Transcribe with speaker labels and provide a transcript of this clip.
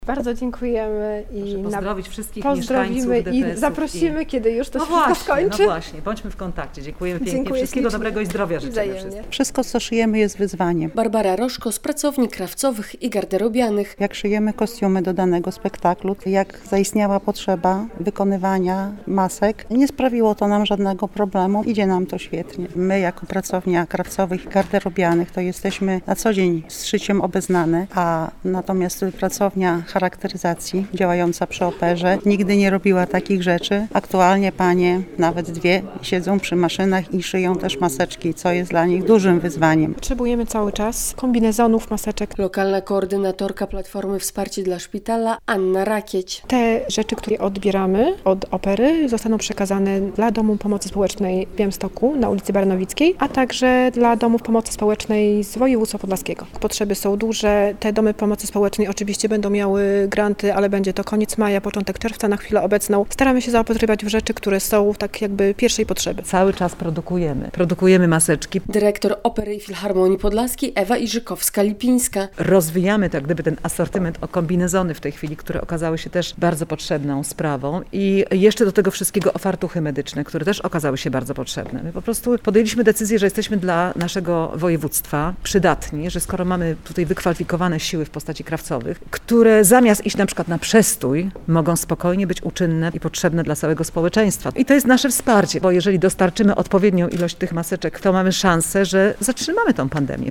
Speaker 1: Bardzo dziękujemy i
Speaker 2: pozdrowić wszystkich
Speaker 1: pozdrowimy
Speaker 2: mieszkańców DPS-ów
Speaker 1: i zaprosimy, kiedy już to się wszystko skończy.
Speaker 2: No właśnie, bądźmy w kontakcie. Dziękujemy pięknie.
Speaker 1: Dziękuję
Speaker 2: Wszystkiego
Speaker 1: ślicznie.
Speaker 2: dobrego i zdrowia życzymy
Speaker 1: Wzajemnie.
Speaker 2: wszystkim.
Speaker 3: Wszystko, co szyjemy, jest wyzwaniem.
Speaker 4: Barbara Roszko z pracowni krawcowych i garderobianych.
Speaker 3: Jak szyjemy kostiumy do danego spektaklu, jak zaistniała potrzeba wykonywania masek, nie sprawiło to nam żadnego problemu. Idzie nam to świetnie. My jako pracownia krawcowych i garderobianych to jesteśmy na co dzień z szyciem obeznane, a natomiast pracownia charakteryzacji działająca przy operze nigdy nie robiła takich rzeczy. Aktualnie panie, nawet dwie, siedzą przy maszynach i szyją też maseczki, co jest dla nich dużym wyzwaniem.
Speaker 1: Potrzebujemy cały czas kombinezonów, maseczek.
Speaker 4: Lokalna koordynatorka Platformy Wsparcie dla Szpitala Anna Rakieć.
Speaker 1: Te rzeczy, które odbieramy od opery, zostaną przekazane dla Domu Pomocy Społecznej w Białymstoku na ulicy Baranowickiej, a także dla Domów Pomocy Społecznej z województwa podlaskiego. Potrzeby są duże. Te Domy Pomocy Społecznej oczywiście będą miały granty, ale będzie to koniec maja, początek czerwca na chwilę obecną. Staramy się zaopatrywać w rzeczy, które są tak jakby pierwszej potrzeby.
Speaker 2: Cały czas produkujemy maseczki.
Speaker 4: Dyrektor Opery i Filharmonii Podlaskiej Ewa Iżykowska-Lipińska.
Speaker 2: Rozwijamy tak gdyby ten asortyment o kombinezony w tej chwili, które okazały się też bardzo potrzebną sprawą i jeszcze do tego wszystkiego o fartuchy medyczne, które też okazały się bardzo potrzebne. My po prostu podjęliśmy decyzję, że jesteśmy dla naszego województwa przydatni, że skoro mamy tutaj wykwalifikowane siły w postaci krawcowych, które zamiast iść na przykład na przestój, mogą spokojnie być uczynne i potrzebne dla całego społeczeństwa. I to jest nasze wsparcie, bo jeżeli dostarczymy odpowiednią ilość tych maseczek, to mamy szansę, że zatrzymamy tą pandemię.